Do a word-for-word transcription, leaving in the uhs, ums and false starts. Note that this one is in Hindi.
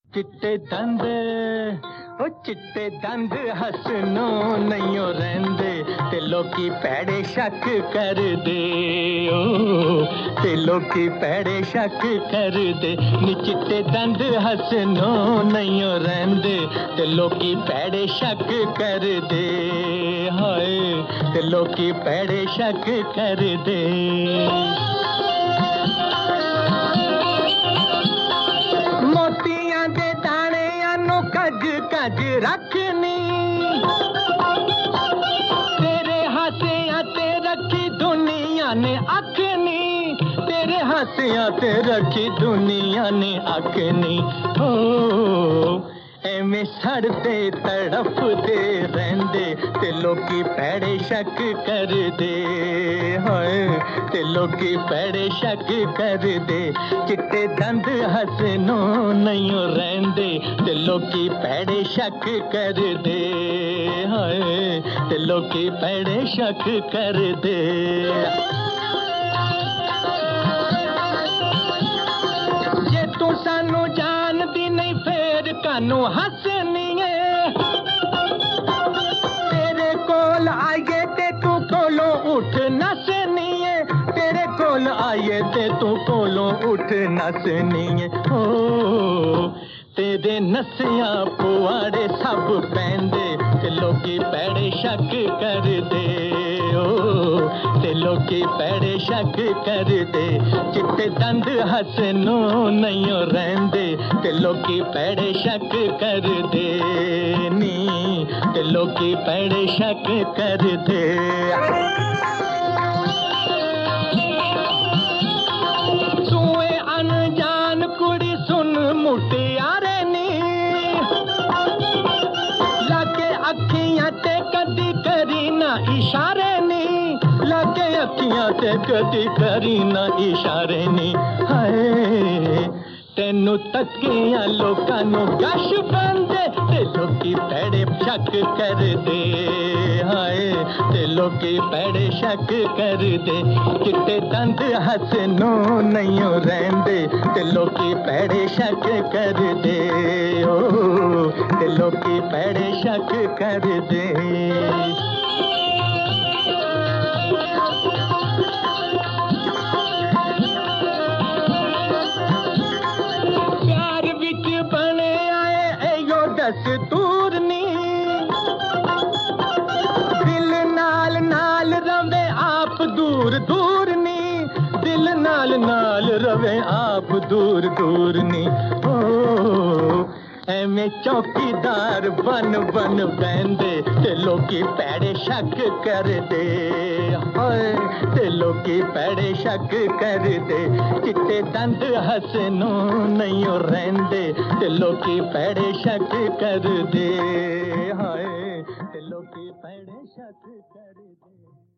चिट्टे दंद ओ चिट्टे दंद हसनो नहीं रहंदे ते लोकी पैड़े शक कर दे ओ ते लोकी पैड़े शक कर दे नी चिट्टे दंद हसनो नहीं रहंदे ते लोकी पैड़े शक कर दे हाय ते लोकी पैड़े शक कर दे मोतियां दे दाने आनो कज कज रखनी तेरे हासियां ते रखी दुनिया ने अखनी तेरे हासियां ते रखी दुनिया ने अखनी हो एवें सड़ते तड़फदे रहंदे ते लोकी पैड़े शक कर दे हाय ते लोकी पैड़े शक कर दे चिट्टे दंद हसनो नहीं रहंदे ते लोकी पैड़े शक कर दे हाय ते लोकी पैड़े शक कर दे जे तू सानू जानदी नहीं फेर कानू हसनी है तेरे कोल आइए ते तू कोलों उठ नसनी है तेरे कोल आइए ते तू कोलों उठ नसनी है ओ तेरे नसिया पुआड़े सब पैंदे ते लोकी पैड़े शक कर दे ओ ते लोकी पैड़े शक कर दे चिट्टे दंद हसनो नहीं रहंदे ते लोकी पैड़े शक कर दे नी ते लोकी पैड़े शक कर दे सुए अनजान कुड़ी सुन मुटियारे नी लागे अखियां ते कदी करी ना इशारे नी लागे अखियां ते कदी करी ना इशारे नी हाय तेनू तकिया लोकां नू गश बंदे ते लोकी पैड़े शक कर दे हाय ते लोकी पैड़े शक कर दे चिट्टे दंद हसनो नहीं रहंदे ते लोकी पैड़े शक कर दे ओ ते लोकी पैड़े शक कर दे दस्तूर नी दिल नाल नाल रवे आप दूर दूर नी दिल नाल नाल रवे आप दूर दूर नी ओ एवें चौकीदार बन बन बैंदे ते लोकी पैड़े शक कर दे हाय ते लोकी पैड़े शक कर दे चिट्टे दंद हसनो नहीं रहंदे ते लोकी पैड़े शक कर दे हाय ते लोकी पैड़े शक कर दे।